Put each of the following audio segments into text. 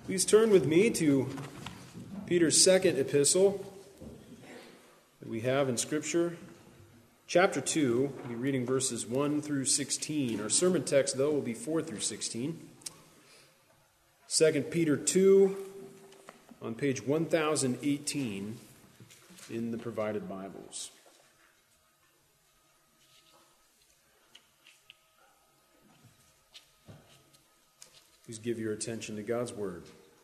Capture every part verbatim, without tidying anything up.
Please turn with me to Peter's second epistle that we have in Scripture. Chapter two, we'll be reading verses one through sixteen. Our sermon text, though, will be four through sixteen. Second Peter two, on page one thousand eighteen in the provided Bibles. Please give your attention to God's Word.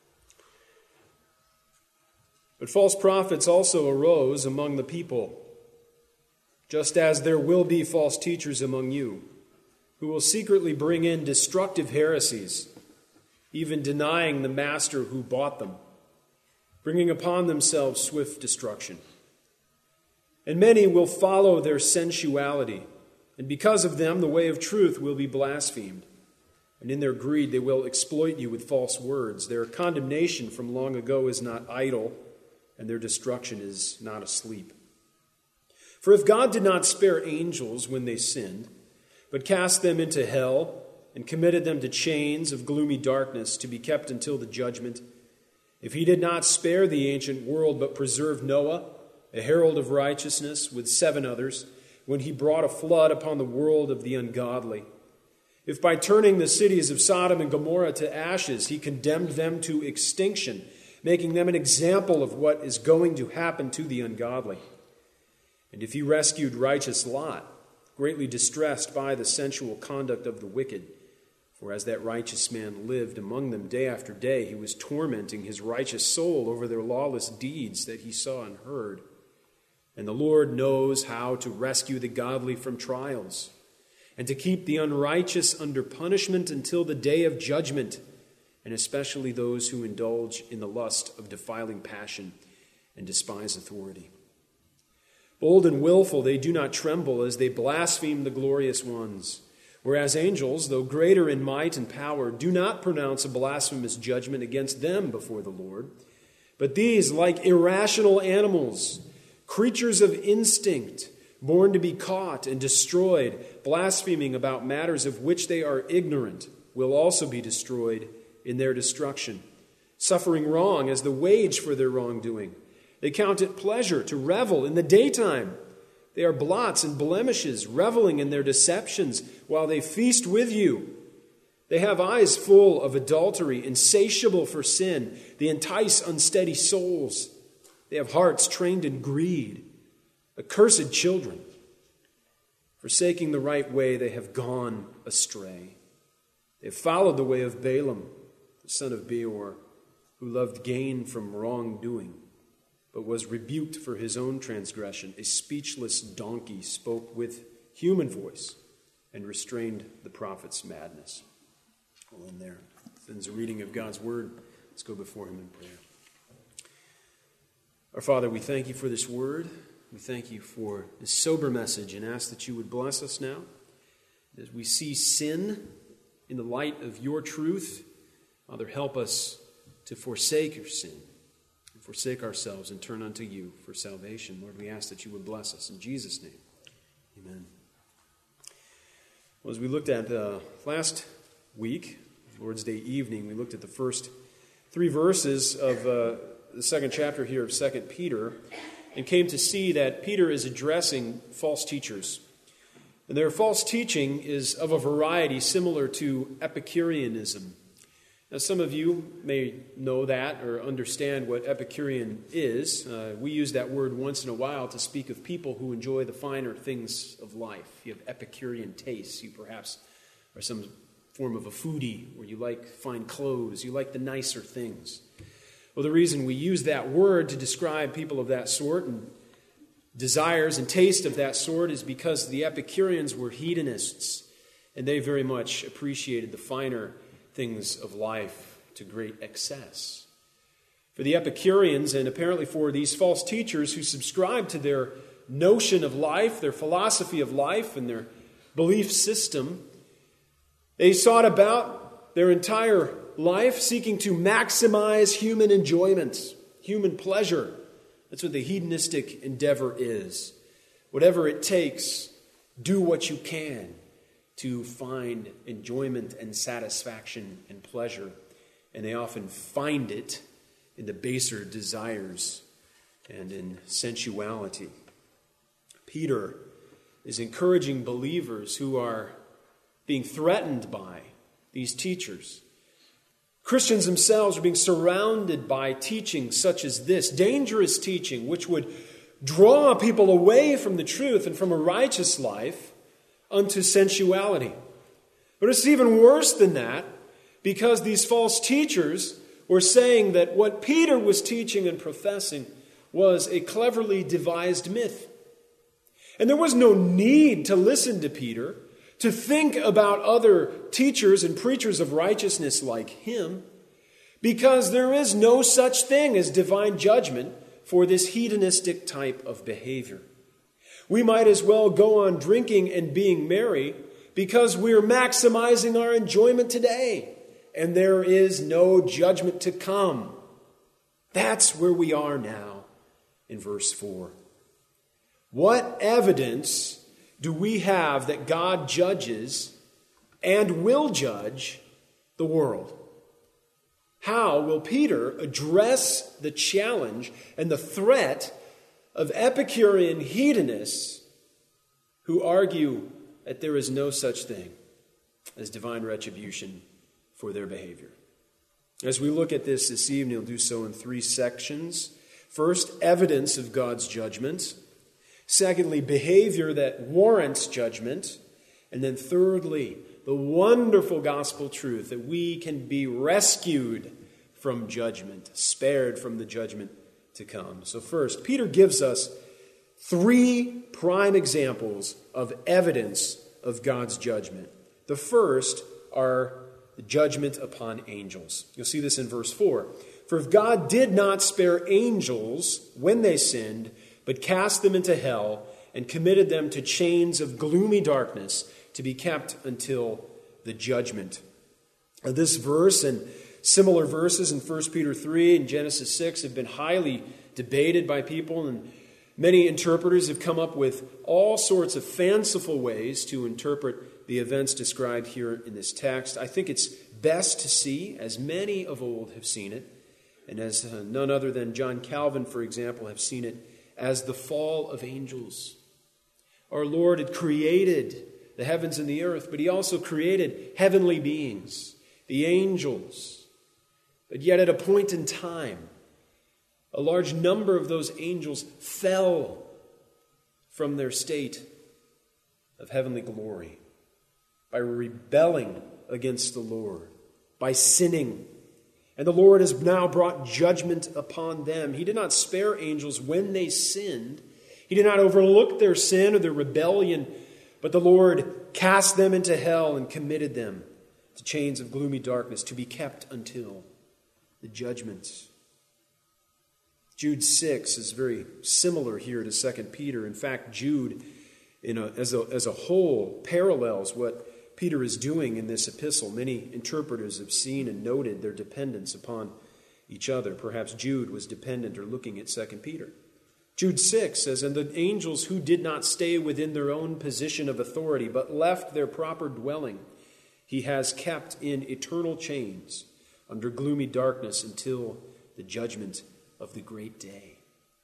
But false prophets also arose among the people, just as there will be false teachers among you, who will secretly bring in destructive heresies, even denying the master who bought them, bringing upon themselves swift destruction. And many will follow their sensuality, and because of them the way of truth will be blasphemed. And in their greed they will exploit you with false words. Their condemnation from long ago is not idle, and their destruction is not asleep. For if God did not spare angels when they sinned, but cast them into hell and committed them to chains of gloomy darkness to be kept until the judgment, if he did not spare the ancient world but preserved Noah, a herald of righteousness, with seven others, when he brought a flood upon the world of the ungodly, if by turning the cities of Sodom and Gomorrah to ashes, he condemned them to extinction, making them an example of what is going to happen to the ungodly, and if he rescued righteous Lot, greatly distressed by the sensual conduct of the wicked, for as that righteous man lived among them day after day, he was tormenting his righteous soul over their lawless deeds that he saw and heard. And the Lord knows how to rescue the godly from trials, and to keep the unrighteous under punishment until the day of judgment, and especially those who indulge in the lust of defiling passion and despise authority. Bold and willful, they do not tremble as they blaspheme the glorious ones, whereas angels, though greater in might and power, do not pronounce a blasphemous judgment against them before the Lord. But these, like irrational animals, creatures of instinct, born to be caught and destroyed, blaspheming about matters of which they are ignorant, will also be destroyed in their destruction, suffering wrong as the wage for their wrongdoing. They count it pleasure to revel in the daytime. They are blots and blemishes, reveling in their deceptions while they feast with you. They have eyes full of adultery, insatiable for sin. They entice unsteady souls. They have hearts trained in greed. Accursed children, forsaking the right way, they have gone astray. They have followed the way of Balaam, the son of Beor, who loved gain from wrongdoing, but was rebuked for his own transgression. A speechless donkey spoke with human voice and restrained the prophet's madness. Well, in there, ends a reading of God's word. Let's go before him in prayer. Our Father, we thank you for this word. We thank you for this sober message and ask that you would bless us now. As we see sin in the light of your truth, Father, help us to forsake your sin and forsake ourselves and turn unto you for salvation. Lord, we ask that you would bless us in Jesus' name. Amen. Well, as we looked at uh, last week, Lord's Day evening, we looked at the first three verses of uh, the second chapter here of Second Peter, and came to see that Peter is addressing false teachers. And their false teaching is of a variety similar to Epicureanism. Now, some of you may know that or understand what Epicurean is. Uh, we use that word once in a while to speak of people who enjoy the finer things of life. You have Epicurean tastes. You perhaps are some form of a foodie, or you like fine clothes. You like the nicer things. Well, the reason we use that word to describe people of that sort and desires and taste of that sort is because the Epicureans were hedonists, and they very much appreciated the finer things of life to great excess. For the Epicureans, and apparently for these false teachers who subscribe to their notion of life, their philosophy of life, and their belief system, they sought about their entire life seeking to maximize human enjoyment, human pleasure. That's what the hedonistic endeavor is. Whatever it takes, do what you can to find enjoyment and satisfaction and pleasure and they often find it in the baser desires and in sensuality. Peter is encouraging believers who are being threatened by these teachers. Christians themselves are being surrounded by teaching such as this, dangerous teaching, which would draw people away from the truth and from a righteous life unto sensuality. But it's even worse than that, because these false teachers were saying that what Peter was teaching and professing was a cleverly devised myth. And there was no need to listen to Peter, to think about other teachers and preachers of righteousness like him, because there is no such thing as divine judgment for this hedonistic type of behavior. We might as well go on drinking and being merry because we're maximizing our enjoyment today, and there is no judgment to come. That's where we are now in verse four. What evidence do we have that God judges and will judge the world? How will Peter address the challenge and the threat of Epicurean hedonists who argue that there is no such thing as divine retribution for their behavior? As we look at this this evening, we'll do so in three sections. First, evidence of God's judgment. Secondly, behavior that warrants judgment. And then thirdly, the wonderful gospel truth that we can be rescued from judgment, spared from the judgment to come. So first, Peter gives us three prime examples of evidence of God's judgment. The first are the judgment upon angels. You'll see this in verse four. For if God did not spare angels when they sinned, but cast them into hell and committed them to chains of gloomy darkness to be kept until the judgment. Now, this verse and similar verses in First Peter three and Genesis six have been highly debated by people, and many interpreters have come up with all sorts of fanciful ways to interpret the events described here in this text. I think it's best to see, as many of old have seen it, and as uh, none other than John Calvin, for example, have seen it, as the fall of angels. Our Lord had created the heavens and the earth, but he also created heavenly beings, the angels. But yet at a point in time, a large number of those angels fell from their state of heavenly glory by rebelling against the Lord, by sinning. And the Lord has now brought judgment upon them. He did not spare angels when they sinned. He did not overlook their sin or their rebellion, but the Lord cast them into hell and committed them to chains of gloomy darkness to be kept until the judgments. Jude six is very similar here to Second Peter. In fact, Jude, in a, as, a, as a whole, parallels what Peter is doing in this epistle. Many interpreters have seen and noted their dependence upon each other. Perhaps Jude was dependent or looking at Second Peter. Jude six says, "And the angels who did not stay within their own position of authority, but left their proper dwelling, he has kept in eternal chains under gloomy darkness until the judgment of the great day."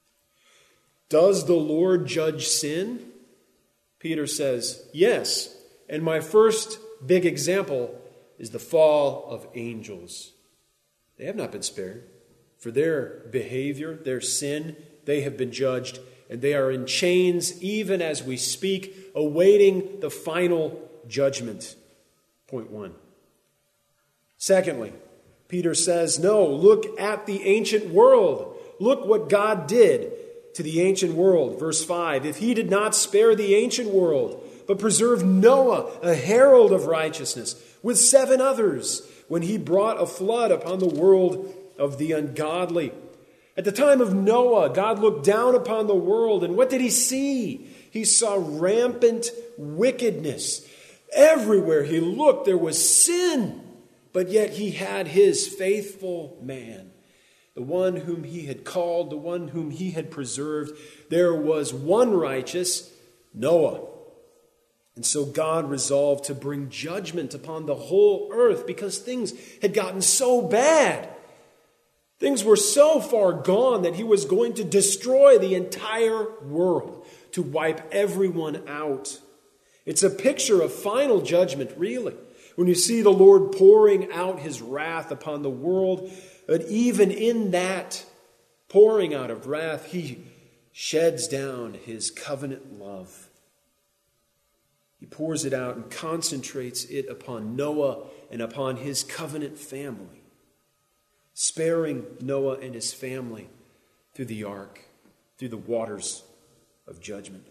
Does the Lord judge sin? Peter says, yes. And my first big example is the fall of angels. They have not been spared. For their behavior, their sin, they have been judged, and they are in chains even as we speak, awaiting the final judgment. Point one. Secondly, Peter says, no, look at the ancient world. Look what God did to the ancient world. Verse five, if he did not spare the ancient world, but preserved Noah, a herald of righteousness, with seven others, when he brought a flood upon the world of the ungodly. At the time of Noah, God looked down upon the world, and what did he see? He saw rampant wickedness. Everywhere he looked, there was sin, but yet he had his faithful man, the one whom he had called, the one whom he had preserved. There was one righteous, Noah. And so God resolved to bring judgment upon the whole earth because things had gotten so bad. Things were so far gone that he was going to destroy the entire world, to wipe everyone out. It's a picture of final judgment, really. When you see the Lord pouring out his wrath upon the world, but even in that pouring out of wrath, he sheds down his covenant love. He pours it out and concentrates it upon Noah and upon his covenant family, sparing Noah and his family through the ark, through the waters of judgment.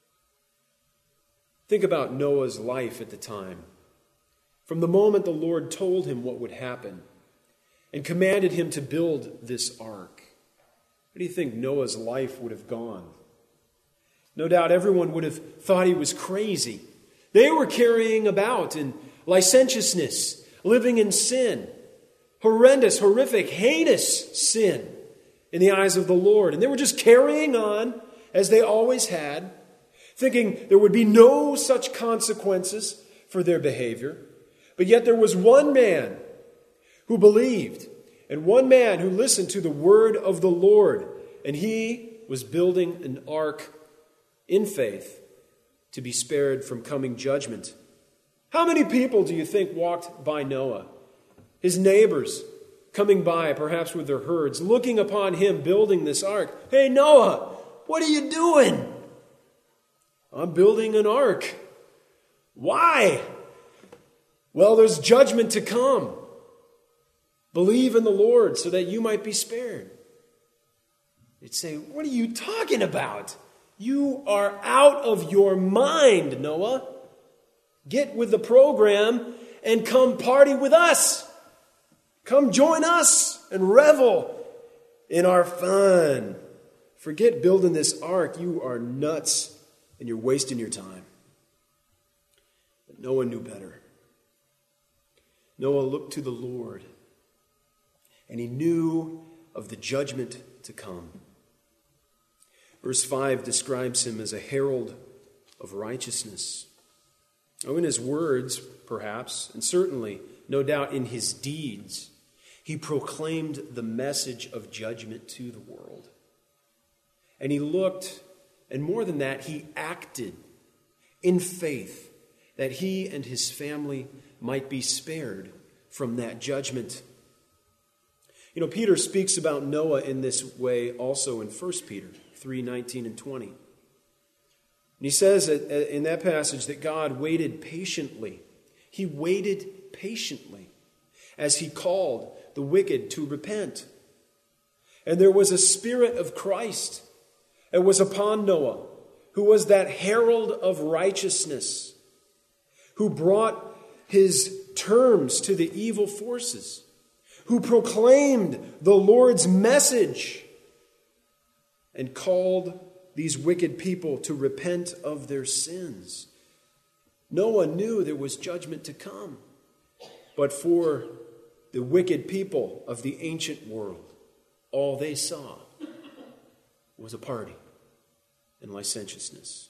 Think about Noah's life at the time. From the moment the Lord told him what would happen and commanded him to build this ark, how do you think Noah's life would have gone? No doubt everyone would have thought he was crazy. They were carrying about in licentiousness, living in sin, horrendous, horrific, heinous sin in the eyes of the Lord. And they were just carrying on as they always had, thinking there would be no such consequences for their behavior. But yet there was one man who believed, and one man who listened to the word of the Lord, and he was building an ark in faith to be spared from coming judgment. How many people do you think walked by Noah? His neighbors coming by, perhaps with their herds, looking upon him building this ark. Hey, Noah, what are you doing? I'm building an ark. Why? Well, there's judgment to come. Believe in the Lord so that you might be spared. They'd say, what are you talking about? You are out of your mind, Noah. Get with the program and come party with us. Come join us and revel in our fun. Forget building this ark. You are nuts and you're wasting your time. But Noah knew better. Noah looked to the Lord and he knew of the judgment to come. Verse five describes him as a herald of righteousness. Oh, in his words, perhaps, and certainly, no doubt in his deeds, he proclaimed the message of judgment to the world. And he looked, and more than that, he acted in faith that he and his family might be spared from that judgment. You know, Peter speaks about Noah in this way also in First Peter three nineteen and twenty. And he says that in that passage that God waited patiently. He waited patiently as he called the wicked to repent. And there was a spirit of Christ that was upon Noah, who was that herald of righteousness, who brought his terms to the evil forces, who proclaimed the Lord's message and called these wicked people to repent of their sins. Noah knew there was judgment to come, but for the wicked people of the ancient world, all they saw was a party and licentiousness.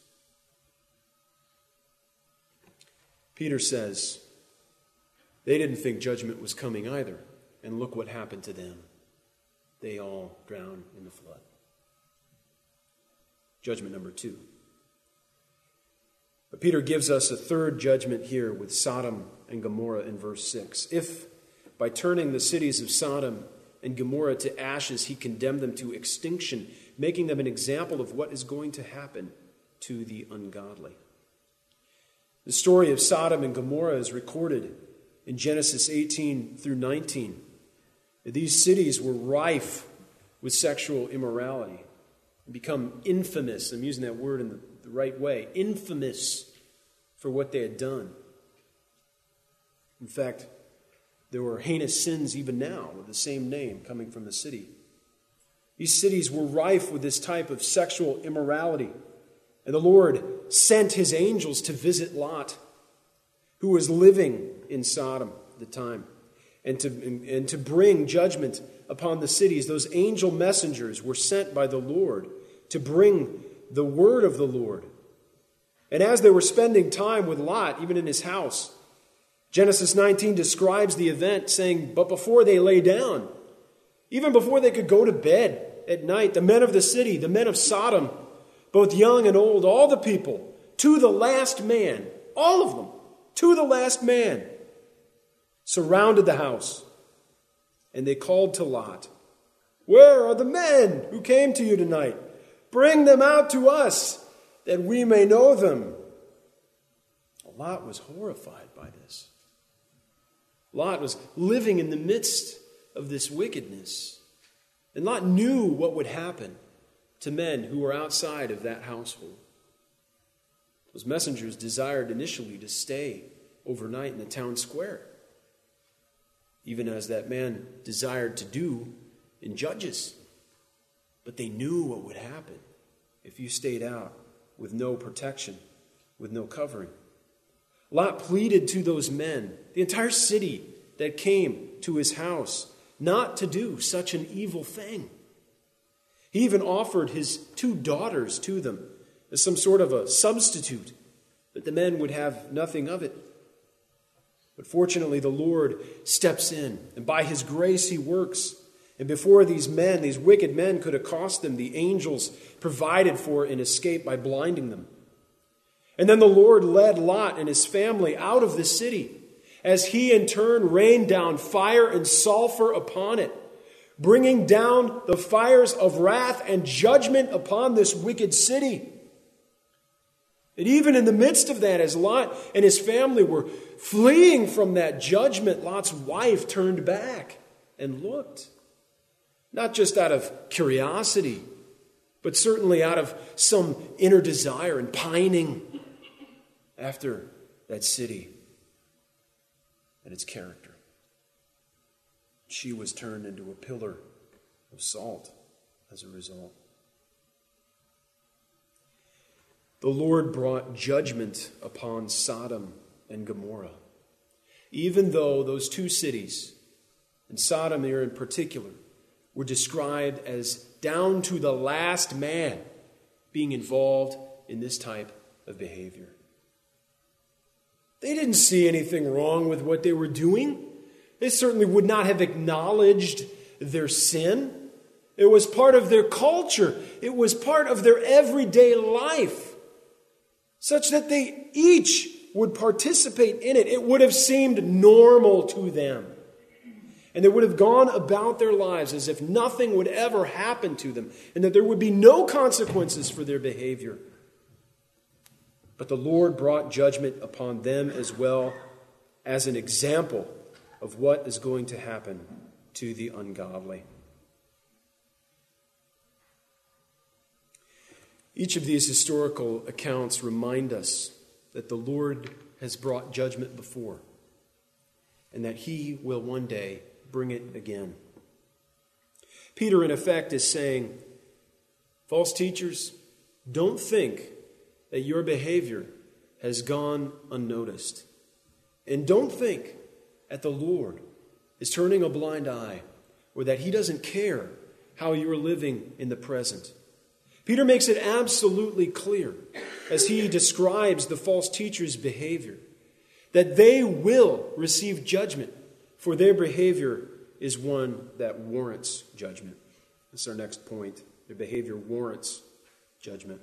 Peter says they didn't think judgment was coming either, and look what happened to them. They all drowned in the flood. Judgment number two. But Peter gives us a third judgment here with Sodom and Gomorrah in verse six. If by turning the cities of Sodom and Gomorrah to ashes, he condemned them to extinction, making them an example of what is going to happen to the ungodly. The story of Sodom and Gomorrah is recorded in Genesis eighteen through nineteen. These cities were rife with sexual immorality. Become infamous, I'm using that word in the, the right way, infamous for what they had done. In fact, there were heinous sins even now with the same name coming from the city. These cities were rife with this type of sexual immorality. And the Lord sent his angels to visit Lot, who was living in Sodom at the time, and to, and, and to bring judgment upon the cities. Those angel messengers were sent by the Lord to bring the word of the Lord And as they were spending time with Lot, even in his house, Genesis nineteen describes the event saying, but before they lay down, even before they could go to bed at night, the men of the city, the men of Sodom, both young and old, all the people, to the last man, all of them, to the last man, surrounded the house. And they called to Lot, where are the men who came to you tonight? Bring them out to us, that we may know them. Lot was horrified by this. Lot was living in the midst of this wickedness. And Lot knew what would happen to men who were outside of that household. Those messengers desired initially to stay overnight in the town square, even as that man desired to do in Judges. But they knew what would happen if you stayed out with no protection, with no covering. Lot pleaded to those men, the entire city that came to his house, not to do such an evil thing. He even offered his two daughters to them as some sort of a substitute, but the men would have nothing of it. But fortunately, the Lord steps in, and by his grace he works. And before these men, these wicked men could accost them, the angels provided for an escape by blinding them. And then the Lord led Lot and his family out of the city, as he in turn rained down fire and sulfur upon it, bringing down the fires of wrath and judgment upon this wicked city. And even in the midst of that, as Lot and his family were fleeing from that judgment, Lot's wife turned back and looked. Not just out of curiosity, but certainly out of some inner desire and pining after that city and its character. She was turned into a pillar of salt as a result. The Lord brought judgment upon Sodom and Gomorrah, even though those two cities, and Sodom here in particular, were described as down to the last man being involved in this type of behavior. They didn't see anything wrong with what they were doing. They certainly would not have acknowledged their sin. It was part of their culture. It was part of their everyday life, such that they each would participate in it. It would have seemed normal to them. And they would have gone about their lives as if nothing would ever happen to them, and that there would be no consequences for their behavior. But the Lord brought judgment upon them as well, as an example of what is going to happen to the ungodly. Each of these historical accounts remind us that the Lord has brought judgment before, and that he will one day bring it again. Peter, in effect, is saying, false teachers, don't think that your behavior has gone unnoticed. And don't think that the Lord is turning a blind eye, or that he doesn't care how you're living in the present. Peter makes it absolutely clear, as he describes the false teachers' behavior, that they will receive judgment, for their behavior is one that warrants judgment. This is our next point. Their behavior warrants judgment.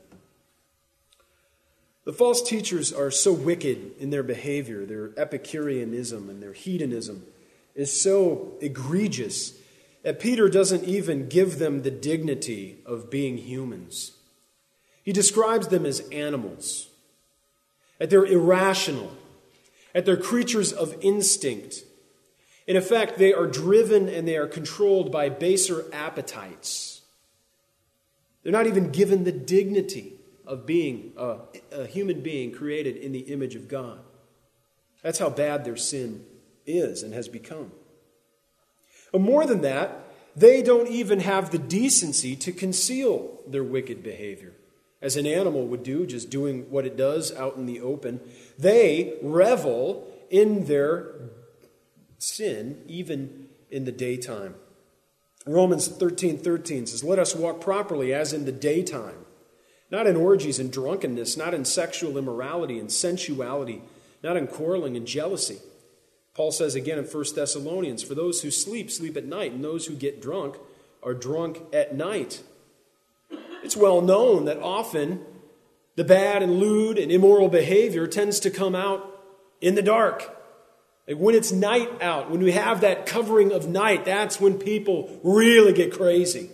The false teachers are so wicked in their behavior. Their Epicureanism and their hedonism is so egregious that Peter doesn't even give them the dignity of being humans. He describes them as animals, that they're irrational, that they're creatures of instinct. In effect, they are driven and they are controlled by baser appetites. They're not even given the dignity of being a, a human being created in the image of God. That's how bad their sin is and has become. But more than that, they don't even have the decency to conceal their wicked behavior, as an animal would do, just doing what it does out in the open. They revel in their sin, even in the daytime. Romans thirteen thirteen says, let us walk properly as in the daytime, Not in orgies and drunkenness, not in sexual immorality and sensuality, not in quarreling and jealousy. Paul says again in First Thessalonians, for those who sleep, sleep at night, and those who get drunk are drunk at night. It's well known that often the bad and lewd and immoral behavior tends to come out in the dark. Like when it's night out, when we have that covering of night, that's when people really get crazy.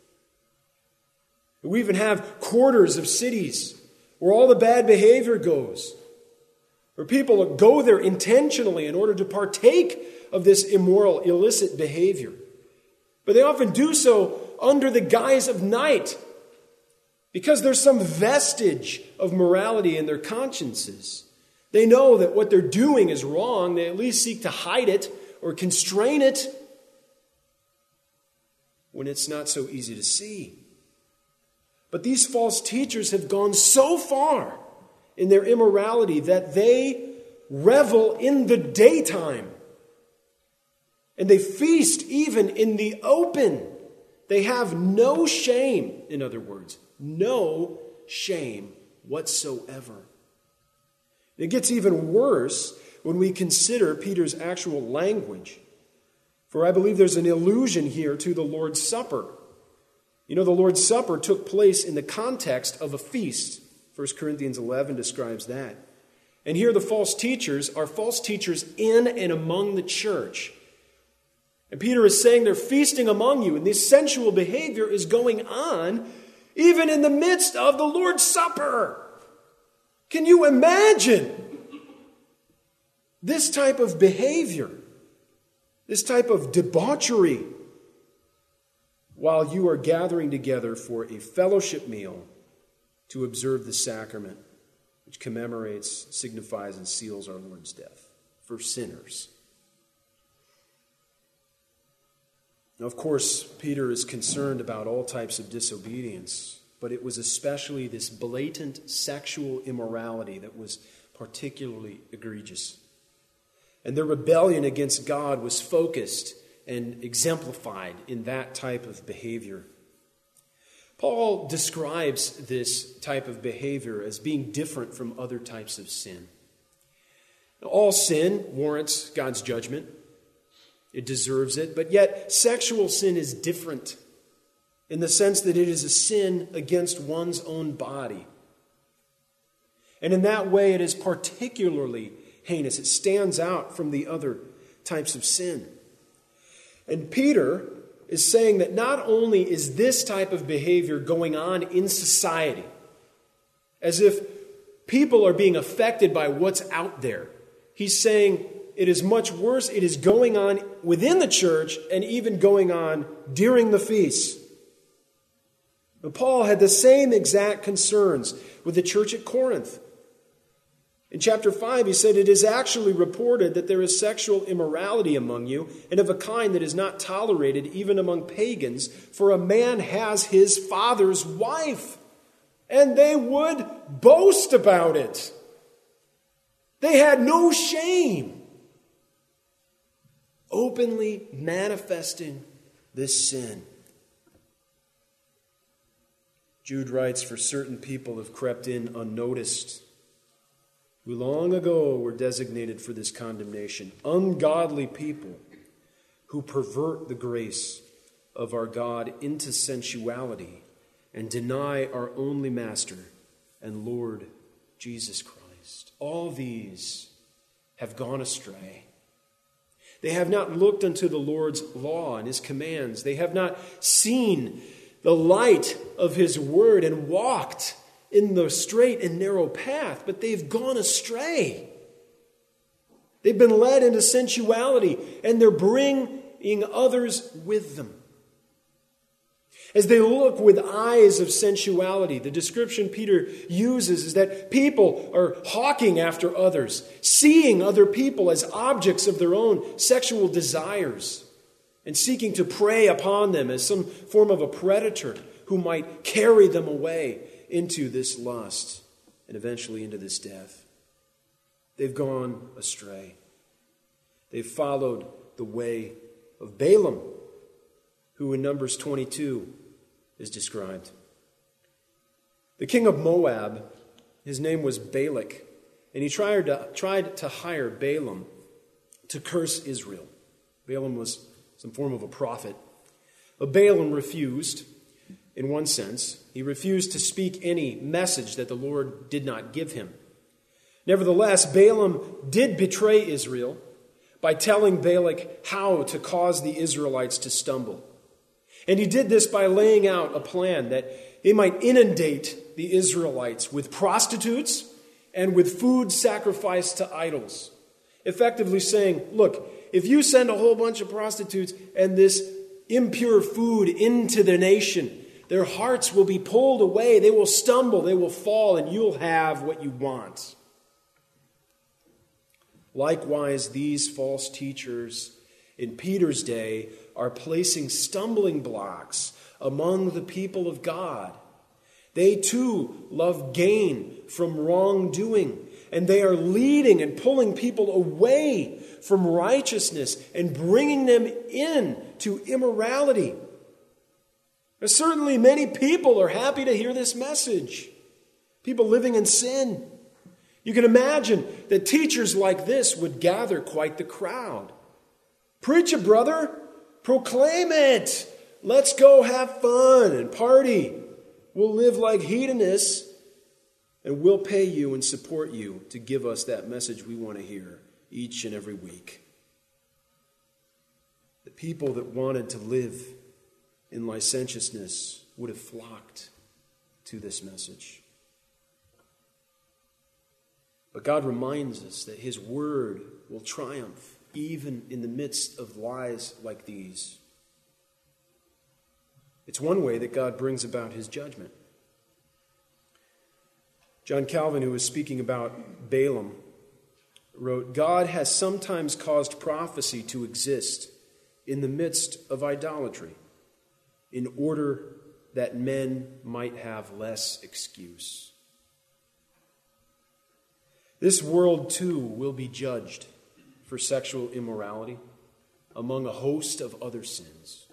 We even have quarters of cities where all the bad behavior goes, where people go there intentionally in order to partake of this immoral, illicit behavior. But they often do so under the guise of night, because there's some vestige of morality in their consciences. They know that what they're doing is wrong. They at least seek to hide it or constrain it when it's not so easy to see. But these false teachers have gone so far in their immorality that they revel in the daytime. And they feast even in the open. They have no shame, in other words, no shame whatsoever. It gets even worse when we consider Peter's actual language. For I believe there's an allusion here to the Lord's Supper. You know, the Lord's Supper took place in the context of a feast. First Corinthians eleven describes that. And here the false teachers are false teachers in and among the church. And Peter is saying they're feasting among you, and this sensual behavior is going on even in the midst of the Lord's Supper. Can you imagine this type of behavior, this type of debauchery, while you are gathering together for a fellowship meal to observe the sacrament, which commemorates, signifies, and seals our Lord's death for sinners? Now, of course, Peter is concerned about all types of disobedience, but it was especially this blatant sexual immorality that was particularly egregious. And their rebellion against God was focused and exemplified in that type of behavior. Paul describes this type of behavior as being different from other types of sin. Now, all sin warrants God's judgment. It deserves it, but yet sexual sin is different in the sense that it is a sin against one's own body. And in that way, it is particularly heinous. It stands out from the other types of sin. And Peter is saying that not only is this type of behavior going on in society, as if people are being affected by what's out there, he's saying it is much worse. It is going on within the church and even going on during the feast. And Paul had the same exact concerns with the church at Corinth. In chapter five, he said, it is actually reported that there is sexual immorality among you, and of a kind that is not tolerated even among pagans, for a man has his father's wife. And they would boast about it. They had no shame, openly manifesting this sin. Jude writes, for certain people have crept in unnoticed, who long ago were designated for this condemnation, ungodly people who pervert the grace of our God into sensuality and deny our only Master and Lord Jesus Christ. All these have gone astray. They have not looked unto the Lord's law and his commands. They have not seen the light of his word and walked in the straight and narrow path, but they've gone astray. They've been led into sensuality, and they're bringing others with them. As they look with eyes of sensuality, the description Peter uses is that people are hawking after others, seeing other people as objects of their own sexual desires, and seeking to prey upon them as some form of a predator who might carry them away into this lust and eventually into this death. They've gone astray. They've followed the way of Balaam, who in Numbers twenty-two is described. The king of Moab, his name was Balak, and he tried to, tried to hire Balaam to curse Israel. Balaam was some form of a prophet. But Balaam refused, in one sense. He refused to speak any message that the Lord did not give him. Nevertheless, Balaam did betray Israel by telling Balak how to cause the Israelites to stumble. And he did this by laying out a plan that he might inundate the Israelites with prostitutes and with food sacrificed to idols. Effectively saying, look, if you send a whole bunch of prostitutes and this impure food into the nation, their hearts will be pulled away, they will stumble, they will fall, and you'll have what you want. Likewise, these false teachers in Peter's day are placing stumbling blocks among the people of God. They too love gain from wrongdoing, and they are leading and pulling people away from righteousness and bringing them in to immorality. Now, certainly many people are happy to hear this message. People living in sin. You can imagine that teachers like this would gather quite the crowd. Preach it, brother. Proclaim it. Let's go have fun and party. We'll live like hedonists, and we'll pay you and support you to give us that message we want to hear each and every week. The people that wanted to live in licentiousness would have flocked to this message. But God reminds us that his word will triumph even in the midst of lies like these. It's one way that God brings about his judgment. John Calvin, who was speaking about Balaam, wrote, God has sometimes caused prophecy to exist in the midst of idolatry in order that men might have less excuse. This world, too, will be judged for sexual immorality among a host of other sins.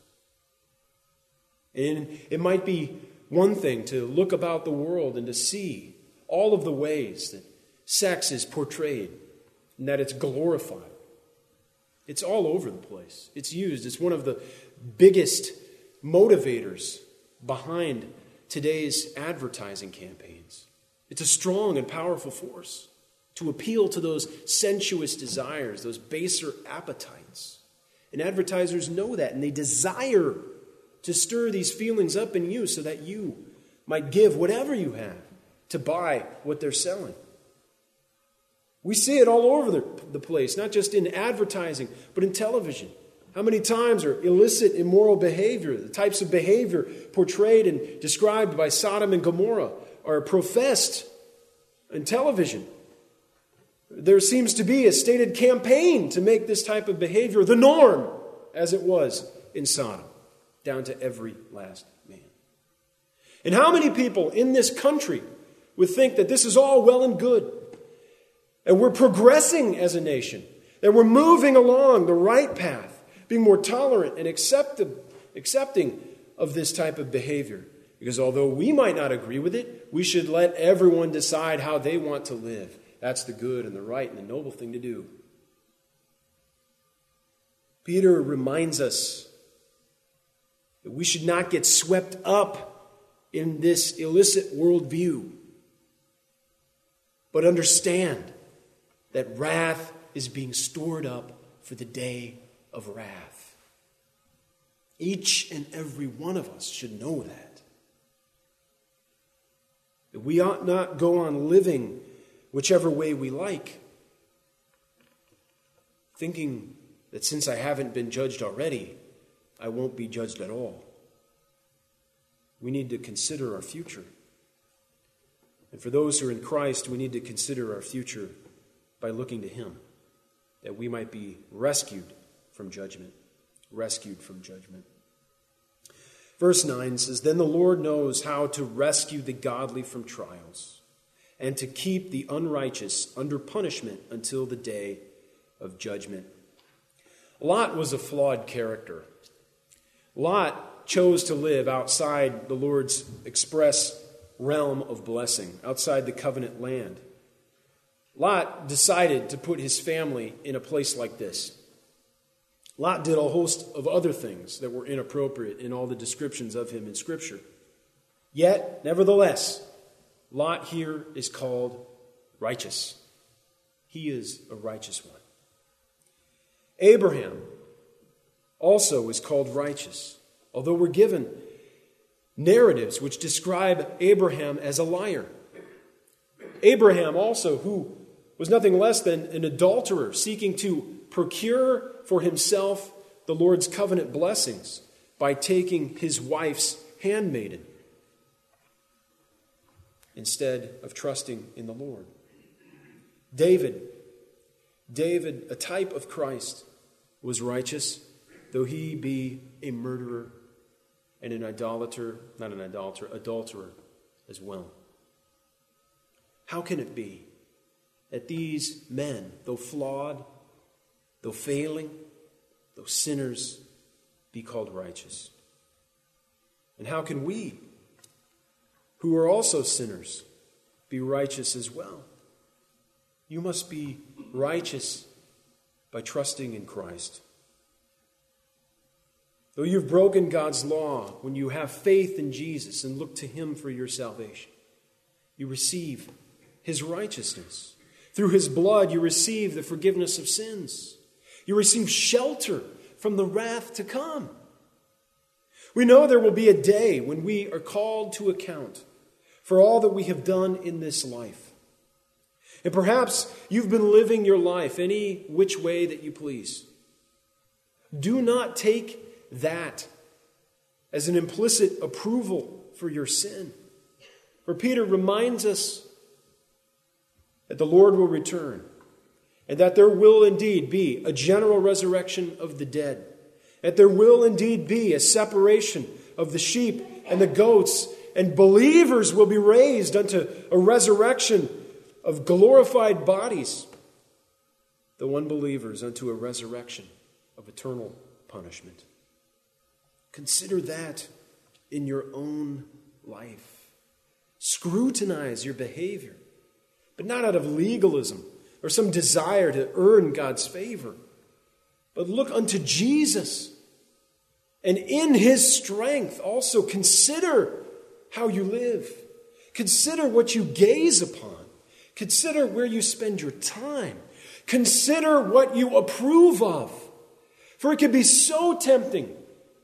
And it might be one thing to look about the world and to see all of the ways that sex is portrayed and that it's glorified. It's all over the place. It's used. It's one of the biggest motivators behind today's advertising campaigns. It's a strong and powerful force to appeal to those sensuous desires, those baser appetites. And advertisers know that, and they desire to stir these feelings up in you so that you might give whatever you have to buy what they're selling. We see it all over the, the place, not just in advertising, but in television. How many times are illicit, immoral behavior, the types of behavior portrayed and described by Sodom and Gomorrah, are professed in television? There seems to be a stated campaign to make this type of behavior the norm, as it was in Sodom, down to every last man. And how many people in this country would think that this is all well and good, and we're progressing as a nation, that we're moving along the right path, being more tolerant and accepted, accepting of this type of behavior? Because although we might not agree with it, we should let everyone decide how they want to live. That's the good and the right and the noble thing to do. Peter reminds us that we should not get swept up in this illicit worldview, but understand that wrath is being stored up for the day of wrath. Each and every one of us should know that. That we ought not go on living whichever way we like, thinking that since I haven't been judged already, I won't be judged at all. We need to consider our future. And for those who are in Christ, we need to consider our future by looking to him, that we might be rescued from judgment. Rescued from judgment. Verse nine says, Then the Lord knows how to rescue the godly from trials, and to keep the unrighteous under punishment until the day of judgment. Lot was a flawed character. Lot chose to live outside the Lord's express realm of blessing, outside the covenant land. Lot decided to put his family in a place like this. Lot did a host of other things that were inappropriate in all the descriptions of him in Scripture. Yet, nevertheless, Lot here is called righteous. He is a righteous one. Abraham also is called righteous, although we're given narratives which describe Abraham as a liar. Abraham also, who was nothing less than an adulterer seeking to procure for himself the Lord's covenant blessings by taking his wife's handmaiden instead of trusting in the Lord. David, David, a type of Christ, was righteous, though he be a murderer and an idolater, not an idolater, adulterer as well. How can it be that these men, though flawed, though failing, though sinners, be called righteous? And how can we, who are also sinners, be righteous as well? You must be righteous by trusting in Christ. Though you've broken God's law, when you have faith in Jesus and look to Him for your salvation, you receive His righteousness. Through His blood, you receive the forgiveness of sins. You receive shelter from the wrath to come. We know there will be a day when we are called to account for all that we have done in this life. And perhaps you've been living your life any which way that you please. Do not take that as an implicit approval for your sin. For Peter reminds us that the Lord will return and that there will indeed be a general resurrection of the dead, that there will indeed be a separation of the sheep and the goats, and believers will be raised unto a resurrection of glorified bodies, though unbelievers unto a resurrection of eternal punishment. Consider that in your own life. Scrutinize your behavior, but not out of legalism or some desire to earn God's favor, but look unto Jesus, and in His strength also consider how you live. Consider what you gaze upon. Consider where you spend your time. Consider what you approve of. For it can be so tempting.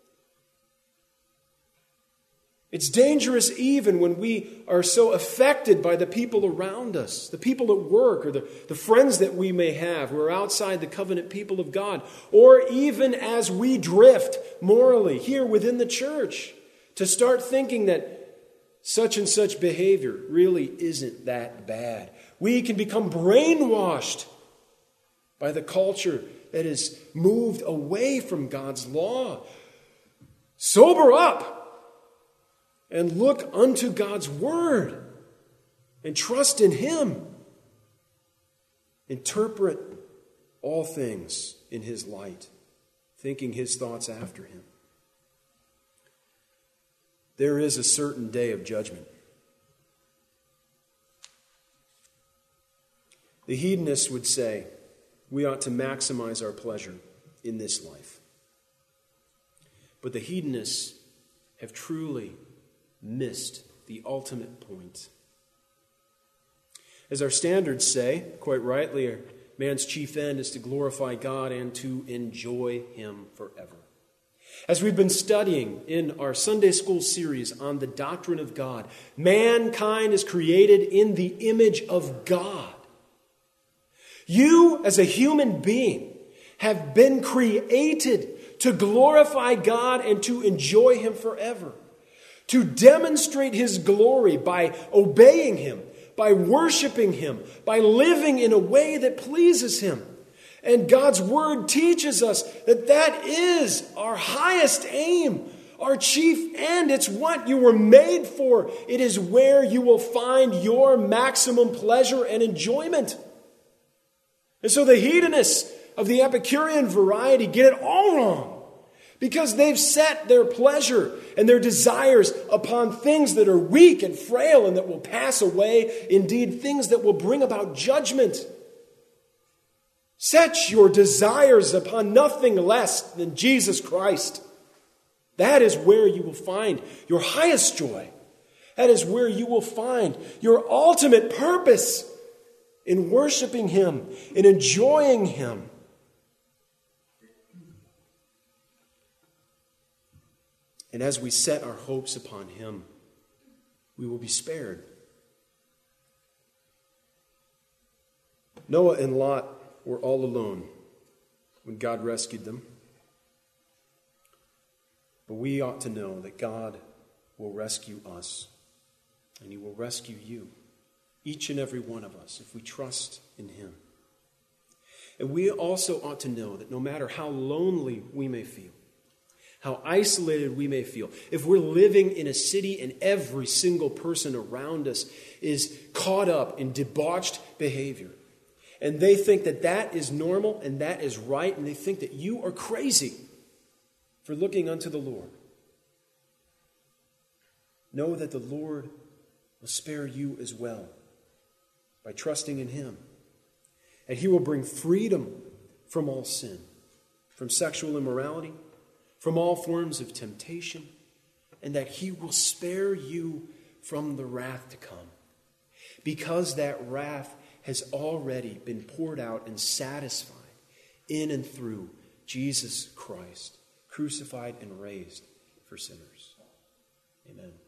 It's dangerous even when we are so affected by the people around us, the people at work, or the, the friends that we may have who are outside the covenant people of God, or even as we drift morally here within the church, to start thinking that such and such behavior really isn't that bad. We can become brainwashed by the culture that is moved away from God's law. Sober up and look unto God's word and trust in Him. Interpret all things in His light, thinking His thoughts after Him. There is a certain day of judgment. The hedonists would say we ought to maximize our pleasure in this life. But the hedonists have truly missed the ultimate point. As our standards say, quite rightly, man's chief end is to glorify God and to enjoy Him forever. As we've been studying in our Sunday school series on the doctrine of God, mankind is created in the image of God. You, as a human being, have been created to glorify God and to enjoy Him forever. To demonstrate His glory by obeying Him, by worshiping Him, by living in a way that pleases Him. And God's Word teaches us that that is our highest aim, our chief end. It's what you were made for. It is where you will find your maximum pleasure and enjoyment. And so the hedonists of the Epicurean variety get it all wrong. Because they've set their pleasure and their desires upon things that are weak and frail and that will pass away, indeed, things that will bring about judgment. Set your desires upon nothing less than Jesus Christ. That is where you will find your highest joy. That is where you will find your ultimate purpose in worshiping Him, in enjoying Him. And as we set our hopes upon Him, we will be spared. Noah and Lot were all alone when God rescued them. But we ought to know that God will rescue us, and He will rescue you, each and every one of us, if we trust in Him. And we also ought to know that no matter how lonely we may feel, how isolated we may feel, if we're living in a city and every single person around us is caught up in debauched behavior, and they think that that is normal and that is right, and they think that you are crazy for looking unto the Lord, know that the Lord will spare you as well by trusting in Him. And He will bring freedom from all sin, from sexual immorality, from all forms of temptation, and that He will spare you from the wrath to come, because that wrath has already been poured out and satisfied in and through Jesus Christ, crucified and raised for sinners. Amen.